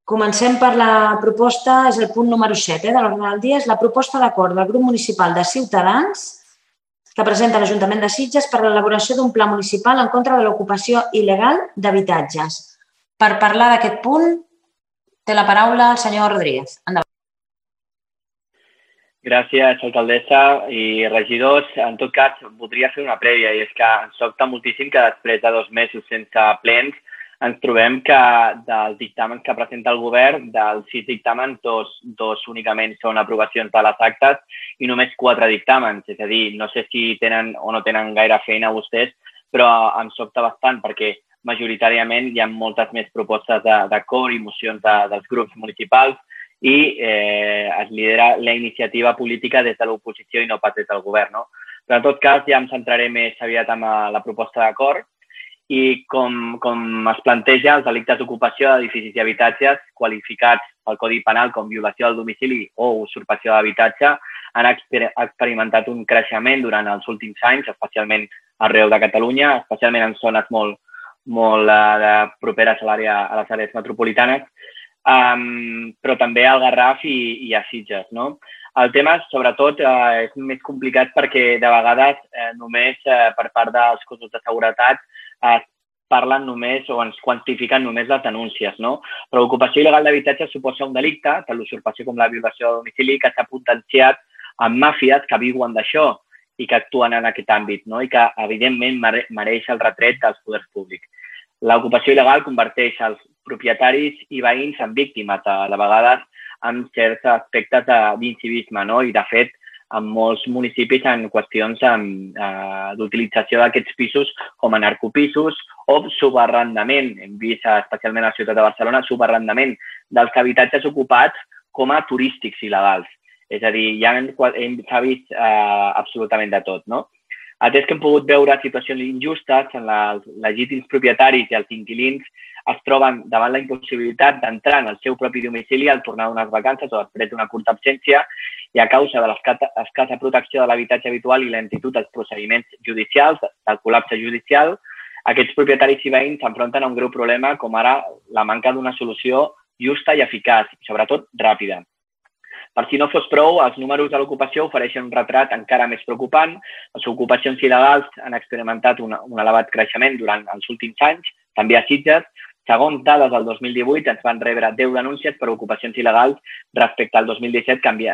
Comencem per la proposta, és el punt número 7 de l'ordre del dia, és la proposta d'acord del grup municipal de Ciutadans que presenta l'Ajuntament de Sitges per l'elaboració d'un pla municipal en contra de l'ocupació il·legal d'habitatges. Per parlar d'aquest punt, té la paraula el senyor Rodríguez. Endavant. Gràcies, alcaldessa i regidors. En tot cas, voldria fer una prèvia i és que ens sobta moltíssim que després de 2 mesos sense plens ens trobem que dels dictàmens que presenta el govern, dels 6 dictàmens, dos únicament són aprovacions de les actes i només 4 dictàmens. És a dir, no sé si tenen o no tenen gaire feina vostès, però em sobta bastant perquè majoritàriament hi ha moltes més propostes d'acord i mocions dels grups municipals i es lidera la iniciativa política des de l'oposició i no pas des del govern. Però en tot cas ja em centraré més aviat en la proposta d'acord i com es planteja els delictes d'ocupació d'edificis i habitatges qualificats pel Codi Penal com violació del domicili o usurpació d'habitatge han experimentat un creixement durant els últims anys, especialment arreu de Catalunya, especialment en zones molt properes a les àrees metropolitanes, però també al Garraf i a Sitges. El tema, sobretot, és més complicat perquè de vegades només per part dels cossos de seguretat es parlen només o ens quantifiquen només les denúncies. Però l'ocupació il·legal d'habitatge suposa un delicte, tant l'usurpació com la violació de domicili, que s'ha potenciat amb màfies que viuen d'això i que actuen en aquest àmbit i que, evidentment, mereix el retret dels poders públics. L'ocupació il·legal converteix els propietaris i veïns en víctimes, de vegades amb certs aspectes d'incivisme i, de fet, en molts municipis en qüestions d'utilització d'aquests pisos com a narcopisos o subarrendament. Hem vist, especialment a la ciutat de Barcelona, subarrendament dels habitatges ocupats com a turístics il·legals. És a dir, ja s'ha vist absolutament de tot. Atès que hem pogut veure situacions injustes en els legítims propietaris i els inquilins es troben davant la impossibilitat d'entrar en el seu propi domicili al tornar d'unes vacances o després d'una curta absència i a causa de l'escassa protecció de l'habitatge habitual i la lentitud dels procediments judicials, del col·lapse judicial, aquests propietaris i veïns s'enfronten a un greu problema com ara la manca d'una solució justa i eficaç i, sobretot, ràpida. Per si no fos prou, els números de l'ocupació ofereixen un retrat encara més preocupant. Les ocupacions il·legals han experimentat un elevat creixement durant els últims anys, també a Sitges. Segons dades del 2018, ens van rebre 10 denúncies per ocupacions il·legals respecte al 2017, que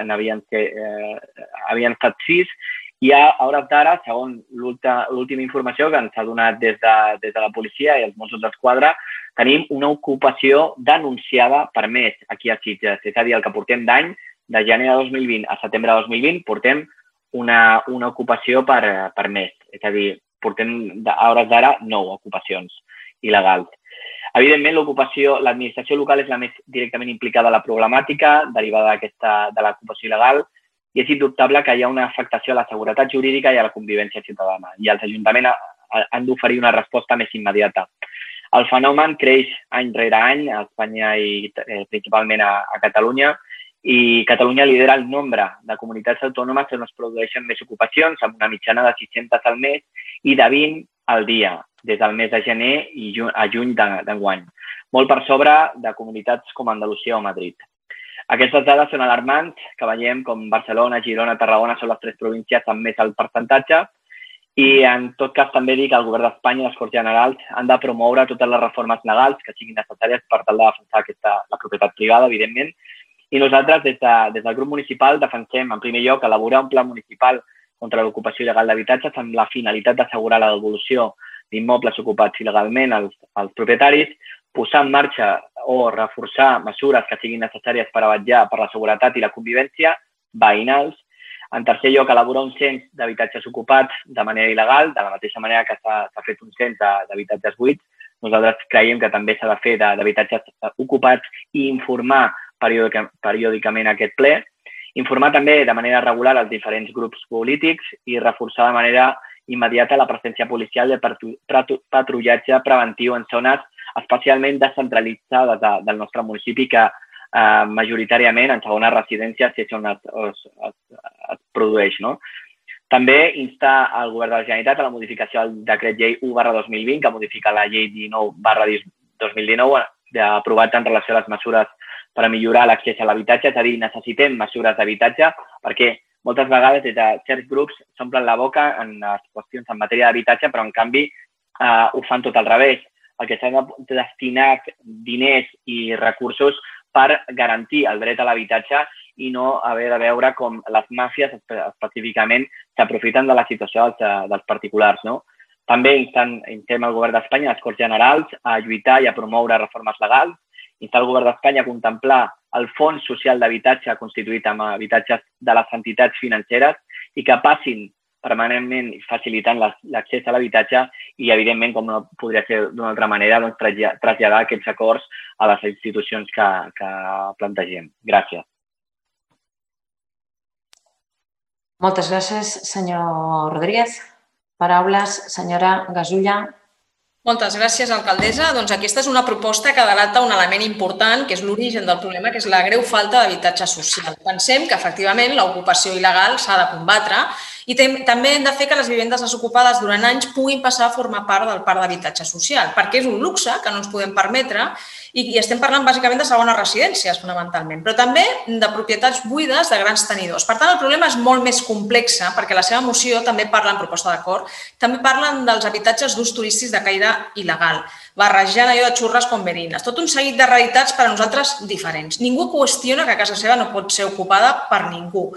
havien estat 6. I a hores d'ara, segons l'última informació que ens ha donat des de la policia i els Mossos d'Esquadra, tenim una ocupació denunciada per mes aquí a Sitges. És a dir, el que portem d'any, de gener de 2020 a setembre de 2020, portem una ocupació per mes. És a dir, portem a hores d'ara 9 ocupacions il·legals. Evidentment, l'administració local és la més directament implicada a la problemàtica derivada de l'ocupació il·legal i és indubtable que hi ha una afectació a la seguretat jurídica i a la convivència ciutadana i els ajuntaments han d'oferir una resposta més immediata. El fenomen creix any rere any a Espanya i principalment a Catalunya i Catalunya lidera el nombre de comunitats autònomes on es produeixen més ocupacions, amb una mitjana de 600 al mes i de 20 al dia, des del mes de gener a juny d'enguany, molt per sobre de comunitats com Andalusia o Madrid. Aquestes dades són alarmants, que veiem com Barcelona, Girona, Tarragona són les 3 províncies amb més alt percentatge i en tot cas també dir que el Govern d'Espanya i les Corts Generals han de promoure totes les reformes legals que siguin necessàries per tal de defensar la propietat privada, evidentment. I nosaltres, des del grup municipal, defensem, en primer lloc, elaborar un pla municipal contra l'ocupació il·legal d'habitatges amb la finalitat d'assegurar la devolució d'immobles ocupats il·legalment als propietaris, posar en marxa o reforçar mesures que siguin necessàries per vetllar per la seguretat i la convivència veïnals. En tercer lloc, elaborar un cens d'habitatges ocupats de manera il·legal, de la mateixa manera que s'ha fet un cens d'habitatges buits. Nosaltres creiem que també s'ha de fer d'habitatges ocupats i informar periòdicament aquest ple. Informar també de manera regular els diferents grups polítics i reforçar de manera immediata la presència policial de patrullatge preventiu en zones especialment descentralitzades del nostre municipi que majoritàriament en segones residències és on es produeix. També insta el Govern de la Generalitat a la modificació del decret llei 1/2020 que modifica la llei 19/2019 aprovats en relació a les mesures per a millorar l'accés a l'habitatge, és a dir, necessitem mesures d'habitatge perquè moltes vegades des de certs grups s'omplen la boca en les qüestions en matèria d'habitatge, però en canvi ho fan tot al revés. El que s'ha destinat diners i recursos per garantir el dret a l'habitatge i no haver de veure com les màfies específicament s'aprofiten de la situació dels particulars. També instem el govern d'Espanya, les Corts Generals, a lluitar i a promoure reformes legals, instar el govern d'Espanya a contemplar el Fons Social d'Habitatge constituït amb habitatges de les entitats financeres i que passin permanentment facilitant l'accés a l'habitatge i, evidentment, com no podria ser d'una altra manera, traslladar aquests acords a les institucions que plantegem. Gràcies. Moltes gràcies, senyor Rodríguez. Paraules, senyora Gasulla. Moltes gràcies, alcaldessa. Doncs aquesta és una proposta que delata un element important, que és l'origen del problema, que és la greu falta d'habitatge social. Pensem que, efectivament, l'ocupació il·legal s'ha de combatre i també hem de fer que les vivendes desocupades durant anys puguin passar a formar part del parc d'habitatge social, perquè és un luxe que no ens podem permetre i estem parlant bàsicament de segones residències, fonamentalment, però també de propietats buides de grans tenidors. Per tant, el problema és molt més complex, perquè la seva moció també parla, en proposta d'acord, també parlen dels habitatges d'ús turístics de caire il·legal, barrejant allò de xurres com verines. Tot un seguit de realitats per a nosaltres diferents. Ningú qüestiona que casa seva no pot ser ocupada per ningú.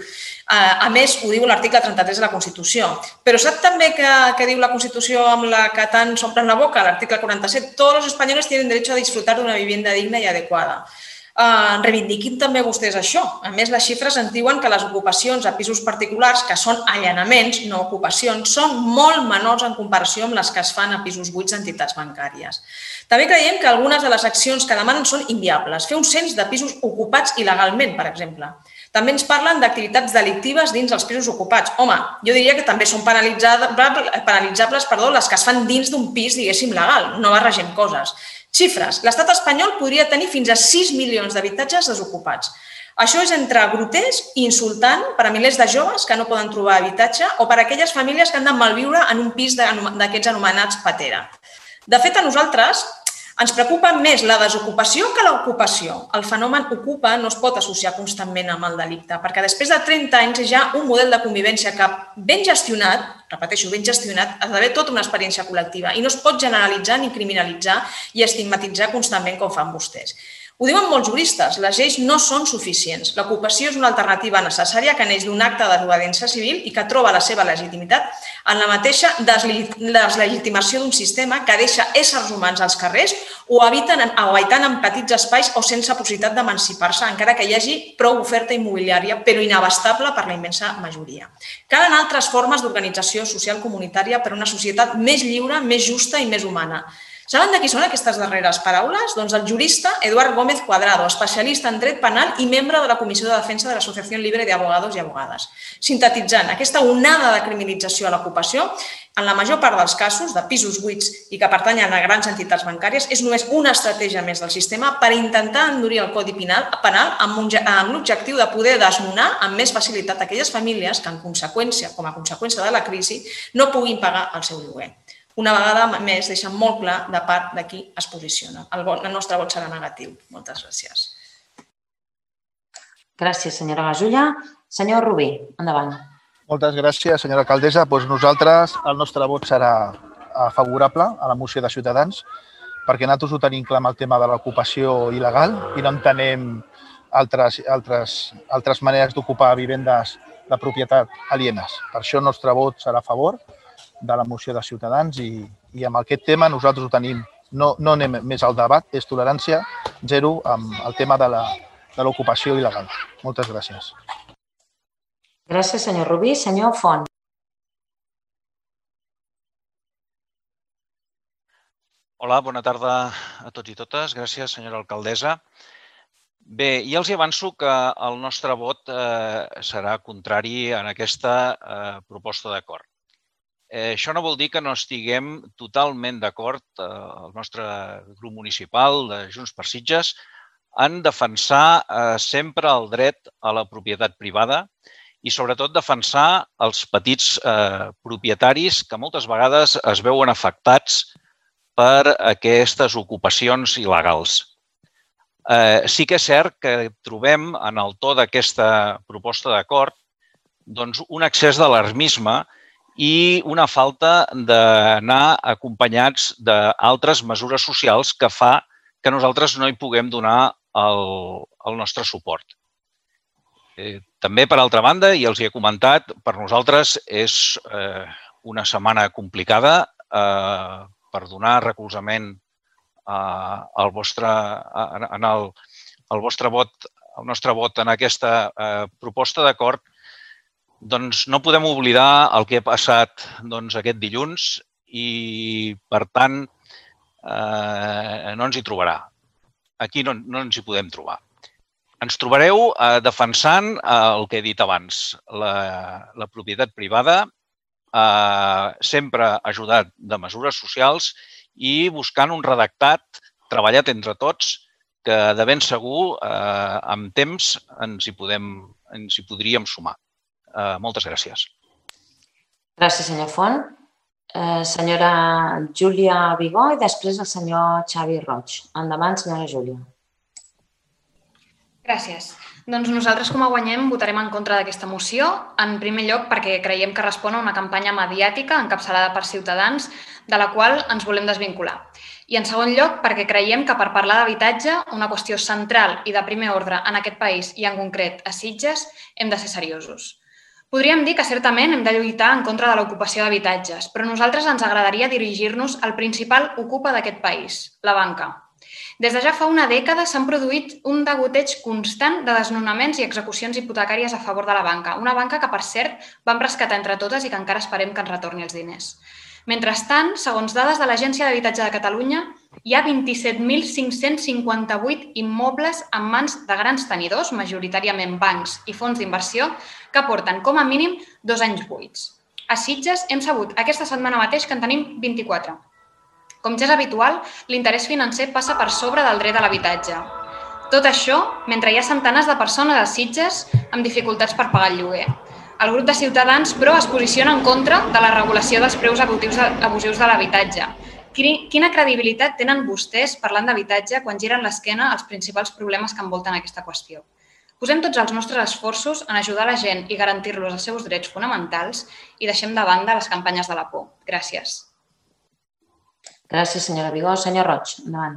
A més, ho diu l'article 33 de la Constitució. Però sap també que diu la Constitució amb la que tant s'omplen la boca, l'article 47? Todos los españoles tienen derecho a disfrutar d'una vivienda digna i adequada. Reivindiquin també vostès això. A més, les xifres ens diuen que les ocupacions a pisos particulars, que són allanaments, no ocupacions, són molt menors en comparació amb les que es fan a pisos buits d'entitats bancàries. També creiem que algunes de les accions que demanen són inviables. Fer un cens de pisos ocupats il·legalment, per exemple. També ens parlen d'activitats delictives dins els pisos ocupats. Home, jo diria que també són penalitzables les que es fan dins d'un pis, diguéssim, legal. No barregem coses. Xifres. L'estat espanyol podria tenir fins a 6 milions d'habitatges desocupats. Això és entre grotesc i insultant per a milers de joves que no poden trobar habitatge o per a aquelles famílies que han de malviure en un pis d'aquests anomenats patera. De fet, a nosaltres ens preocupa més la desocupació que l'ocupació. El fenomen ocupa no es pot associar constantment amb el delicte, perquè després de 30 anys és ja un model de convivència que ben gestionat, repeteixo, ben gestionat, ha d'haver tota una experiència col·lectiva i no es pot generalitzar ni criminalitzar i estigmatitzar constantment com fan vostès. Ho diuen molts juristes, les lleis no són suficients. L'ocupació és una alternativa necessària que neix d'un acte de desobediència civil i que troba la seva legitimitat en la mateixa deslegitimació d'un sistema que deixa éssers humans als carrers o habitant en petits espais o sense possibilitat d'emancipar-se, encara que hi hagi prou oferta immobiliària, però inabastable per la immensa majoria. Calen altres formes d'organització social comunitària per a una societat més lliure, més justa i més humana. Saben de qui són aquestes darreres paraules? Doncs el jurista Eduard Gómez Cuadrado, especialista en dret penal i membre de la Comissió de Defensa de l'Associació Libre de Abogados i Abogades. Sintetitzant, aquesta onada de criminalització a l'ocupació, en la major part dels casos de pisos buits i que pertanyen a grans entitats bancàries, és només una estratègia més del sistema per intentar endurir el Codi Penal amb l'objectiu de poder desnonar amb més facilitat aquelles famílies que, com a conseqüència de la crisi, no puguin pagar el seu lloguer. Una vegada més, deixa molt clar de part de qui es posiciona. El nostre vot serà negatiu. Moltes gràcies. Gràcies, senyora Gasulla. Senyor Rubí, endavant. Moltes gràcies, senyora alcaldessa. Nosaltres, el nostre vot serà favorable a la moció de Ciutadans perquè nosaltres ho tenim clar amb el tema de l'ocupació il·legal i no entenem altres maneres d'ocupar vivendes de propietat alienes. Per això el nostre vot serà a favor de la moció de Ciutadans i amb aquest tema nosaltres ho tenim, no anem més al debat, és tolerància zero amb el tema de l'ocupació il·legal. Moltes gràcies. Gràcies, senyor Rubí. Senyor Font. Hola, bona tarda a tots i totes. Gràcies, senyora alcaldessa. Bé, ja els avanço que el nostre vot serà contrari en aquesta proposta d'acord. Això no vol dir que no estiguem totalment d'acord, el nostre grup municipal de Junts per Sitges, en defensar sempre el dret a la propietat privada i sobretot defensar els petits propietaris que moltes vegades es veuen afectats per aquestes ocupacions il·legals. Sí que és cert que trobem en el to d'aquesta proposta d'acord un excés d'alarmisme i una falta d'anar acompanyats d'altres mesures socials que fa que nosaltres no hi puguem donar el nostre suport. També, per altra banda, i els hi he comentat, per nosaltres és una setmana complicada per donar recolzament al nostre vot en aquesta proposta d'acord. Doncs no podem oblidar el que ha passat aquest dilluns i, per tant, no ens hi trobarà. Aquí no ens hi podem trobar. Ens trobareu defensant el que he dit abans, la propietat privada, sempre ajudat de mesures socials i buscant un redactat treballat entre tots que de ben segur amb temps ens hi podríem sumar. Moltes gràcies. Gràcies, senyor Font. Senyora Júlia Vigó i després el senyor Xavi Roig. Endavant, senyora Júlia. Gràcies. Doncs nosaltres, com a Guanyem, votarem en contra d'aquesta moció, en primer lloc perquè creiem que respon a una campanya mediàtica encapçalada per Ciutadans, de la qual ens volem desvincular. I en segon lloc perquè creiem que per parlar d'habitatge, una qüestió central i de primer ordre en aquest país i en concret a Sitges, hem de ser seriosos. Podríem dir que certament hem de lluitar en contra de l'ocupació d'habitatges, però a nosaltres ens agradaria dirigir-nos al principal ocupa d'aquest país, la banca. Des de ja fa una dècada s'han produït un degoteig constant de desnonaments i execucions hipotecàries a favor de la banca, una banca que, per cert, vam rescatar entre totes i que encara esperem que ens retorni els diners. Mentrestant, segons dades de l'Agència d'Habitatge de Catalunya, hi ha 27.558 immobles en mans de grans tenidors, majoritàriament bancs i fons d'inversió, que porten com a mínim 2 anys buits. A Sitges hem sabut aquesta setmana mateix que en tenim 24. Com ja és habitual, l'interès financer passa per sobre del dret a l'habitatge. Tot això mentre hi ha centenars de persones a Sitges amb dificultats per pagar el lloguer. El grup de Ciutadans, però, es posiciona en contra de la regulació dels preus abusius de l'habitatge. Quina credibilitat tenen vostès parlant d'habitatge quan giren l'esquena als principals problemes que envolten aquesta qüestió? Posem tots els nostres esforços en ajudar la gent i garantir-los els seus drets fonamentals i deixem de banda les campanyes de la por. Gràcies. Gràcies, senyora Vigó. Senyor Roig, endavant.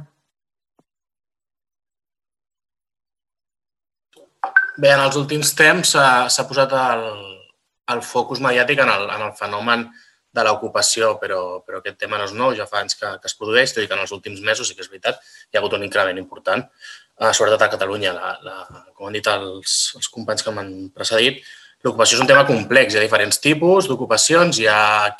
Bé, en els últims temps s'ha posat el focus mediàtic en el fenomen de l'ocupació, però aquest tema no és nou, ja fa anys que es produeix, tot i que en els últims mesos, sí que és veritat, hi ha hagut un increment important, sobretot a Catalunya. Com han dit els companys que m'han precedit, l'ocupació és un tema complex, hi ha diferents tipus d'ocupacions, hi ha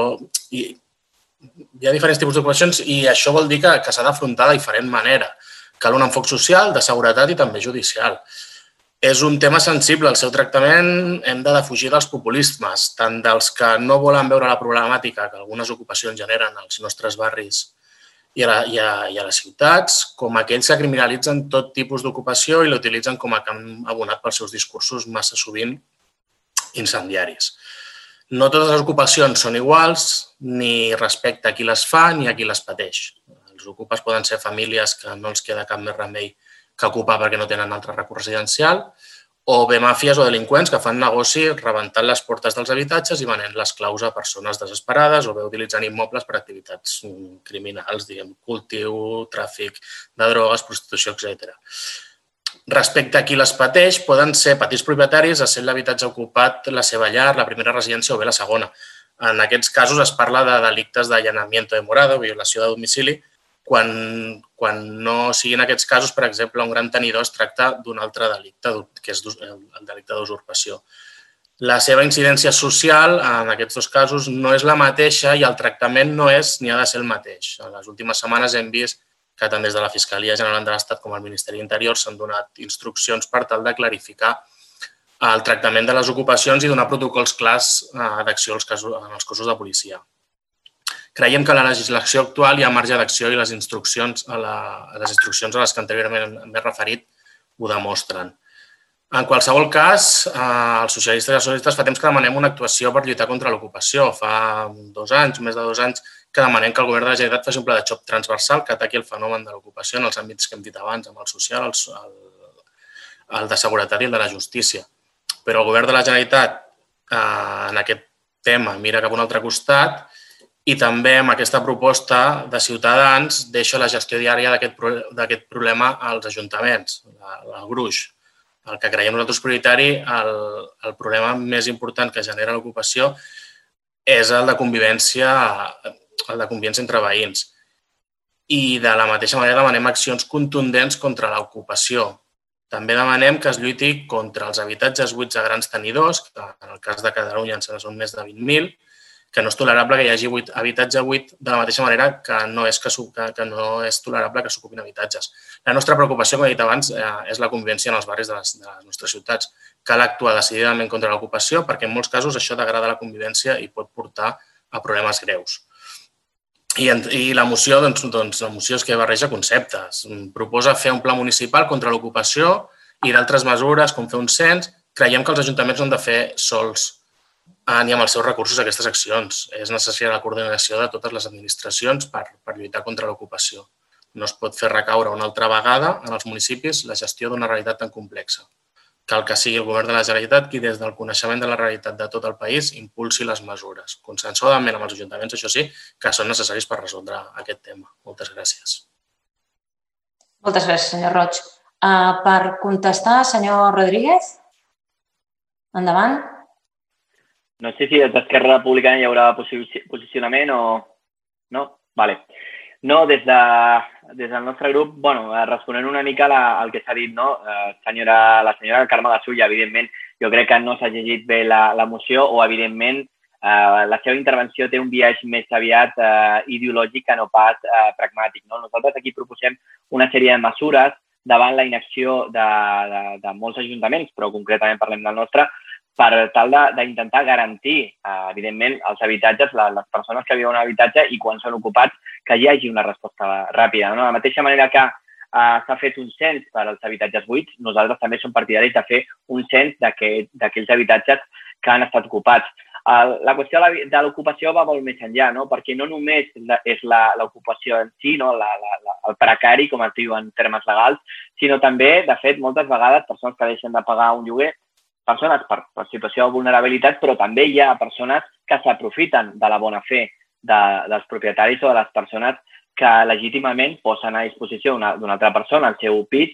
diferents tipus d'ocupacions i això vol dir que s'ha d'afrontar de diferent manera. Cal un enfoc social, de seguretat i també judicial. És un tema sensible, el seu tractament hem de defugir dels populismes, tant dels que no volen veure la problemàtica que algunes ocupacions generen als nostres barris i a les ciutats, com aquells que criminalitzen tot tipus d'ocupació i l'utilitzen com a camp abonat pels seus discursos massa sovint incendiaris. No totes les ocupacions són iguals, ni respecte a qui les fa ni a qui les pateix. Els ocupes poden ser famílies que no els queda cap més remei que ocupar perquè no tenen altre recurs residencial, o bé màfies o delinqüents que fan negoci rebentant les portes dels habitatges i venent les claus a persones desesperades o bé utilitzant immobles per activitats criminals, diguem, cultiu, tràfic de drogues, prostitució, etc. Respecte a qui les pateix, poden ser petits propietaris, essent l'habitatge ocupat la seva llar, la primera residència o bé la segona. En aquests casos es parla de delictes d'allanamiento de morada o violació de domicili, quan no siguin aquests casos, per exemple, un gran tenidor es tracta d'un altre delicte, que és el delicte d'usurpació. La seva incidència social, en aquests dos casos, no és la mateixa i el tractament no és ni ha de ser el mateix. En les últimes setmanes hem vist que tant des de la Fiscalia General de l'Estat com el Ministeri d'Interior s'han donat instruccions per tal de clarificar el tractament de les ocupacions i donar protocols clars d'acció en els cossos de policia. Creiem que la legislació actual hi ha marge d'acció i les instruccions a les que anteriorment m'he referit ho demostren. En qualsevol cas, els socialistes i les socialistes fa temps que demanem una actuació per lluitar contra l'ocupació. Fa 2 anys, més de 2 anys, que demanem que el Govern de la Generalitat faci un pla de xoc transversal que ataqui el fenomen de l'ocupació en els àmbits que hem dit abans, amb el social, el de seguretat i el de la justícia. Però el Govern de la Generalitat en aquest tema mira cap a un altre costat i també amb aquesta proposta de Ciutadans deixa la gestió diària d'aquest problema als ajuntaments, el gruix. El que creiem nosaltres prioritari, el problema més important que genera l'ocupació és el de convivència entre veïns. I de la mateixa manera demanem accions contundents contra l'ocupació. També demanem que es lluiti contra els habitatges buits a grans tenidors, que en el cas de Catalunya són més de 20.000, que no és tolerable que hi hagi habitatge buit de la mateixa manera que no és tolerable que s'ocupin habitatges. La nostra preocupació, com he dit abans, és la convivència en els barris de les nostres ciutats. Cal actuar decididament contra l'ocupació perquè en molts casos això degrada la convivència i pot portar a problemes greus. I la moció, la moció és que barreja conceptes. Proposa fer un pla municipal contra l'ocupació i d'altres mesures, com fer un cens. Creiem que els ajuntaments no han de fer sols ni amb els seus recursos aquestes accions. És necessària la coordinació de totes les administracions per lluitar contra l'ocupació. No es pot fer recaure una altra vegada en els municipis la gestió d'una realitat tan complexa. Cal que sigui el Govern de la Generalitat qui, des del coneixement de la realitat de tot el país, impulsi les mesures, consensuadament amb els ajuntaments, això sí, que són necessaris per resoldre aquest tema. Moltes gràcies. Moltes gràcies, senyor Roig. Per contestar, senyor Rodríguez, endavant. No sé si des d'Esquerra Republicana hi haurà posicionament o no. Vale. No, des del nostre grup, responent una mica al que s'ha dit, la senyora Carme Gasulla, evidentment, jo crec que no s'ha llegit bé la moció o, evidentment, la seva intervenció té un biaix més aviat ideològic que no pas pragmàtic. Nosaltres aquí proposem una sèrie de mesures davant la inacció de molts ajuntaments, però concretament parlem del nostre, per tal d'intentar garantir, evidentment, els habitatges, les persones que viuen en habitatge i quan són ocupats, que hi hagi una resposta ràpida. De la mateixa manera que s'ha fet un cens per als habitatges buits, nosaltres també som partidaris de fer un cens d'aquells habitatges que han estat ocupats. La qüestió de l'ocupació va molt més enllà, perquè no només és l'ocupació en si, el precari, com es diu en termes legals, sinó també, de fet, moltes vegades, persones que deixen de pagar un lloguer, persones per situació de vulnerabilitat, però també hi ha persones que s'aprofiten de la bona fe dels propietaris o de les persones que legítimament posen a disposició d'una altra persona el seu pis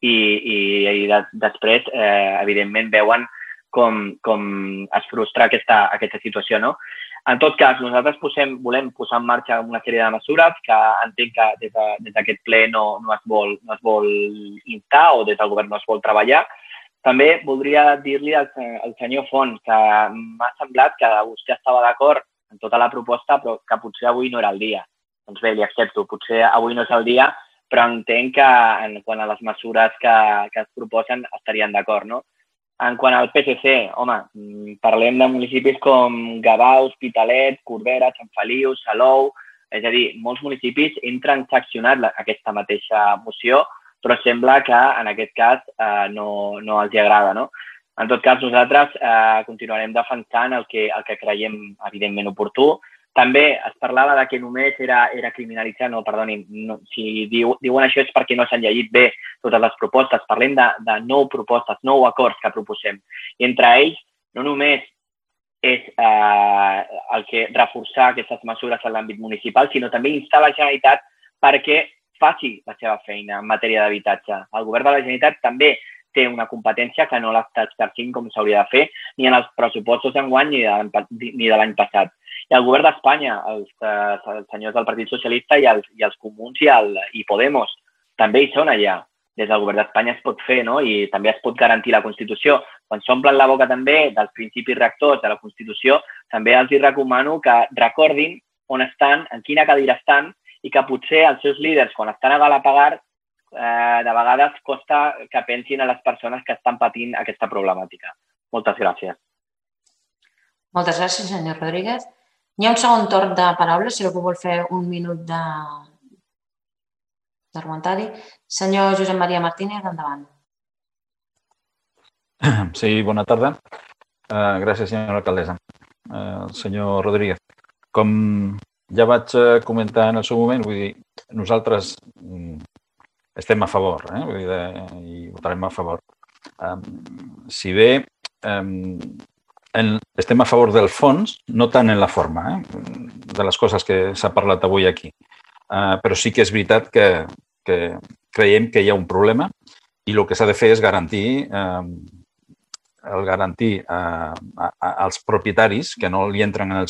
i després, evidentment, veuen com es frustra aquesta situació. En tot cas, nosaltres volem posar en marxa una sèrie de mesures que entenc que des d'aquest ple no es vol instar o des del govern no es vol treballar. També voldria dir-li al senyor Font que m'ha semblat que vostè estava d'acord en tota la proposta, però que potser avui no era el dia. Doncs bé, li accepto, potser avui no és el dia, però entenc que quant a les mesures que es proposen estaríem d'acord. En quant al PSC, home, parlem de municipis com Gavà, Hospitalet, Corbera, Sant Feliu, Salou, és a dir, molts municipis han transaccionat aquesta mateixa moció, però sembla que en aquest cas no els agrada. En tot cas, nosaltres continuarem defensant el que creiem evidentment oportú. També es parlava que només era criminalitzar, si diuen això és perquè no s'han llegit bé totes les propostes. Parlem de 9 propostes, 9 acords que proposem. I entre ells, no només és el que reforçar aquestes mesures en l'àmbit municipal, sinó també instar la Generalitat perquè faci la seva feina en matèria d'habitatge. El govern de la Generalitat també té una competència que no l'està exercint com s'hauria de fer ni en els pressupostos d'enguany ni de l'any passat. I el govern d'Espanya, els senyors del Partit Socialista i els Comuns i Podemos, també hi són allà. Des del govern d'Espanya es pot fer i també es pot garantir la Constitució. Quan s'omplen la boca també dels principis rectors de la Constitució, també els recomano que recordin on estan, en quina cadira estan, i que potser els seus líders, quan estan a Galapagar, de vegades costa que pensin a les persones que estan patint aquesta problemàtica. Moltes gràcies. Moltes gràcies, senyor Rodríguez. Hi ha un segon torn de paraules, si algú vol fer un minut d'argumentari. Senyor Josep Maria Martínez, endavant. Sí, bona tarda. Gràcies, senyora alcaldessa. Senyor Rodríguez, com ja vaig comentar en el seu moment, vull dir, nosaltres estem a favor, i votarem a favor. Si bé estem a favor del fons, no tant en la forma, de les coses que s'ha parlat avui aquí. Però sí que és veritat que creiem que hi ha un problema i el que s'ha de fer és garantir als propietaris que no li entren en la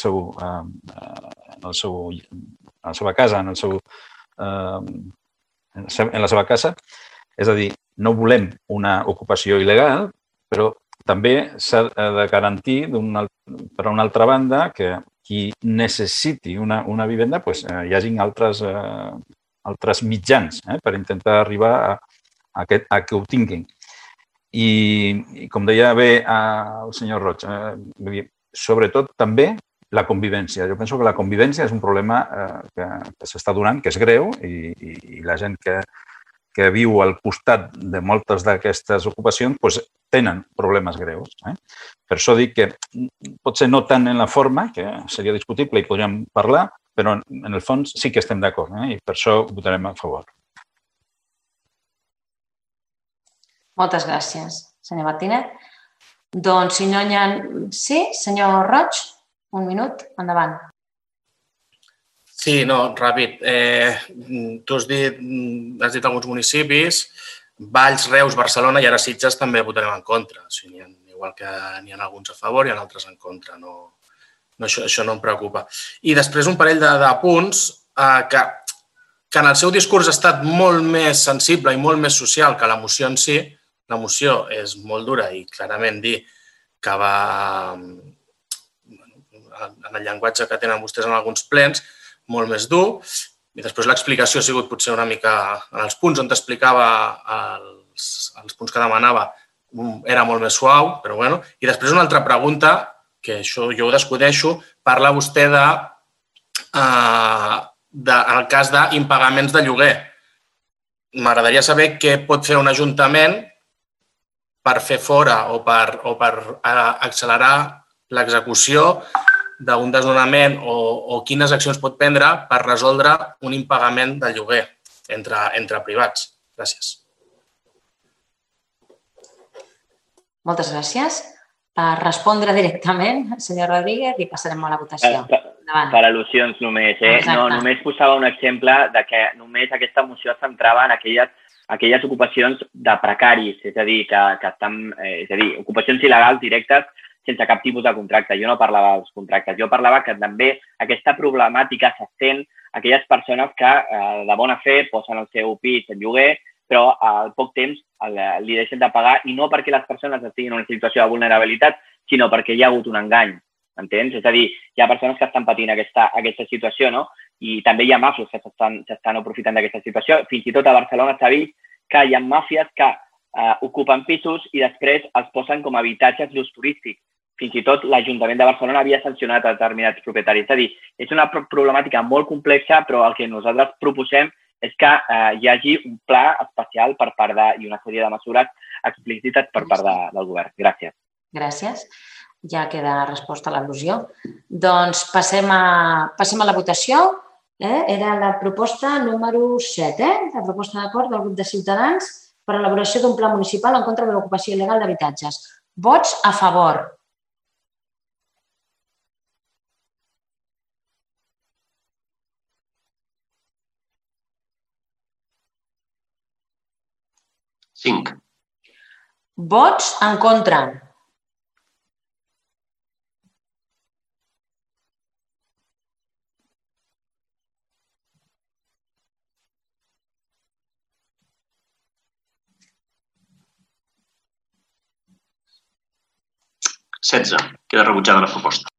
seva casa, en la seva casa. És a dir, no volem una ocupació il·legal, però també s'ha de garantir, per una altra banda, que qui necessiti una vivenda hi hagi altres mitjans per intentar arribar a que ho tinguin. I com deia bé el senyor Roig, sobretot també la convivència. Jo penso que la convivència és un problema que s'està donant, que és greu, i la gent que viu al costat de moltes d'aquestes ocupacions tenen problemes greus. Per això dic que potser no tant en la forma, que seria discutible i podríem parlar, però en el fons sí que estem d'acord i per això votarem a favor. Moltes gràcies, senyor Martínez. Doncs, si no hi ha... Sí, senyor Roig, un minut, endavant. Sí, no, ràpid. Tu has dit alguns municipis, Valls, Reus, Barcelona i ara Sitges també votarem en contra. Igual que n'hi ha alguns a favor i altres en contra. Això no em preocupa. I després un parell d'apunts que en el seu discurs ha estat molt més sensible i molt més social que la moció en si. La moció és molt dura i clarament dir que va, en el llenguatge que tenen vostès en alguns plens, molt més dur. I després l'explicació ha sigut potser una mica en els punts on t'explicava els punts que demanava, era molt més suau, però bueno. I després una altra pregunta, que això jo ho desconeixo, parla vostè en el cas d'impagaments de lloguer. M'agradaria saber què pot fer un ajuntament per fer fora o per accelerar l'execució d'un desnonament o quines accions pot prendre per resoldre un impagament de lloguer entre privats. Gràcies. Moltes gràcies. Per respondre directament, senyor Rodríguez, i passarem a la votació. Per al·lusions només. No, només posava un exemple de que només aquesta moció es centrava en aquelles ocupacions de precaris, és a dir, ocupacions il·legals directes sense cap tipus de contracte. Jo no parlava dels contractes, jo parlava que també aquesta problemàtica s'estén a aquelles persones que de bona fe posen el seu pis en lloguer, però al poc temps li deixen de pagar, i no perquè les persones estiguin en una situació de vulnerabilitat, sinó perquè hi ha hagut un engany, entens? És a dir, hi ha persones que estan patint aquesta situació, no? I també hi ha màfies que s'estan aprofitant d'aquesta situació. Fins i tot a Barcelona s'ha vist que hi ha màfies que ocupen pisos i després els posen com a habitatges d'ús turístic. Fins i tot l'Ajuntament de Barcelona havia sancionat a determinats propietaris. És a dir, és una problemàtica molt complexa, però el que nosaltres proposem és que hi hagi un pla especial per part i una sèrie de mesures explícites per part del govern. Gràcies. Gràcies. Ja queda resposta a l'al·lusió. Doncs passem a la votació. Era la proposta número 7, la proposta d'acord del grup de Ciutadans per a l'elaboració d'un pla municipal en contra de l'ocupació il·legal d'habitatges. Vots a favor. Cinc. Vots en contra. Setze. Queda rebutjada la proposta.